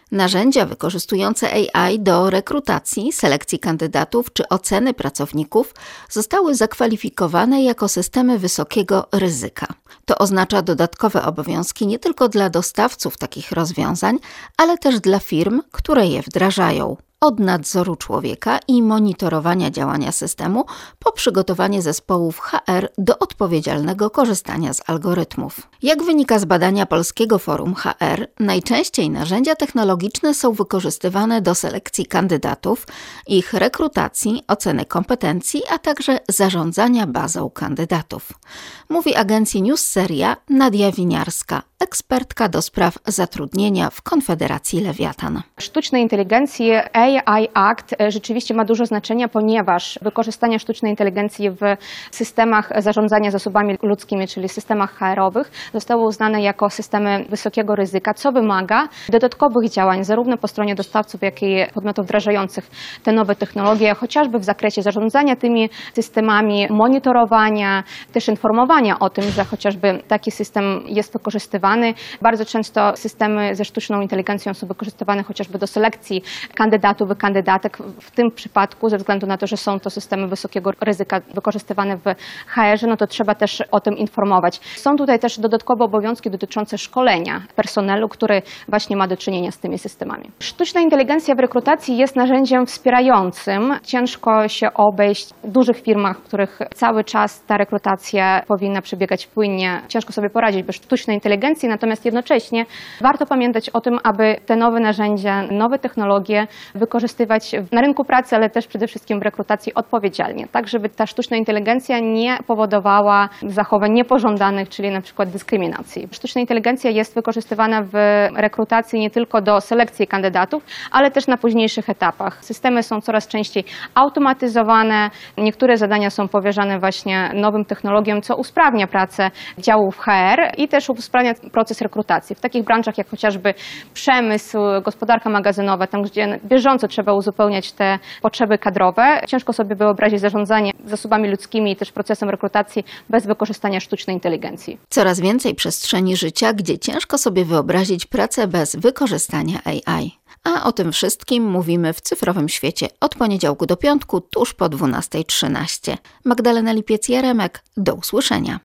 Narzędzia wykorzystujące AI do rekrutacji, selekcji kandydatów czy oceny pracowników zostały zakwalifikowane jako systemy wysokiego ryzyka. To oznacza dodatkowe obowiązki nie tylko dla dostawców takich rozwiązań, ale też dla firm, które je wdrażają. Od nadzoru człowieka i monitorowania działania systemu po przygotowanie zespołów HR do odpowiedzialnego korzystania z algorytmów. Jak wynika z badania Polskiego Forum HR, najczęściej narzędzia technologiczne są wykorzystywane do selekcji kandydatów, ich rekrutacji, oceny kompetencji, a także zarządzania bazą kandydatów. Mówi agencji News Seria Nadia Winiarska, ekspertka do spraw zatrudnienia w Konfederacji Lewiatan. Sztucznej inteligencji AI Act rzeczywiście ma dużo znaczenia, ponieważ wykorzystanie sztucznej inteligencji w systemach zarządzania zasobami ludzkimi, czyli systemach HR-owych, zostało uznane jako systemy wysokiego ryzyka, co wymaga dodatkowych działań zarówno po stronie dostawców, jak i podmiotów wdrażających te nowe technologie, chociażby w zakresie zarządzania tymi systemami, monitorowania, też informowania o tym, że chociażby taki system jest wykorzystywany. Bardzo często systemy ze sztuczną inteligencją są wykorzystywane chociażby do selekcji kandydatów i kandydatek. W tym przypadku, ze względu na to, że są to systemy wysokiego ryzyka wykorzystywane w HR-ze, no to trzeba też o tym informować. Są tutaj też dodatkowe obowiązki dotyczące szkolenia personelu, który właśnie ma do czynienia z tymi systemami. Sztuczna inteligencja w rekrutacji jest narzędziem wspierającym. Ciężko się obejść w dużych firmach, w których cały czas ta rekrutacja powinna przebiegać płynnie. Ciężko sobie poradzić bez sztucznej inteligencji, natomiast jednocześnie warto pamiętać o tym, aby te nowe narzędzia, nowe technologie wykorzystywać na rynku pracy, ale też przede wszystkim w rekrutacji odpowiedzialnie, tak żeby ta sztuczna inteligencja nie powodowała zachowań niepożądanych, czyli na przykład dyskryminacji. Sztuczna inteligencja jest wykorzystywana w rekrutacji nie tylko do selekcji kandydatów, ale też na późniejszych etapach. Systemy są coraz częściej automatyzowane, niektóre zadania są powierzane właśnie nowym technologiom, co usprawnia pracę działów HR i też usprawnia proces rekrutacji. W takich branżach jak chociażby przemysł, gospodarka magazynowa, tam gdzie bieżąco trzeba uzupełniać te potrzeby kadrowe, ciężko sobie wyobrazić zarządzanie zasobami ludzkimi i też procesem rekrutacji bez wykorzystania sztucznej inteligencji. Coraz więcej przestrzeni życia, gdzie ciężko sobie wyobrazić pracę bez wykorzystania AI. A o tym wszystkim mówimy w Cyfrowym Świecie od poniedziałku do piątku, tuż po 12:13. Magdalena Lipiec-Jaremek, do usłyszenia.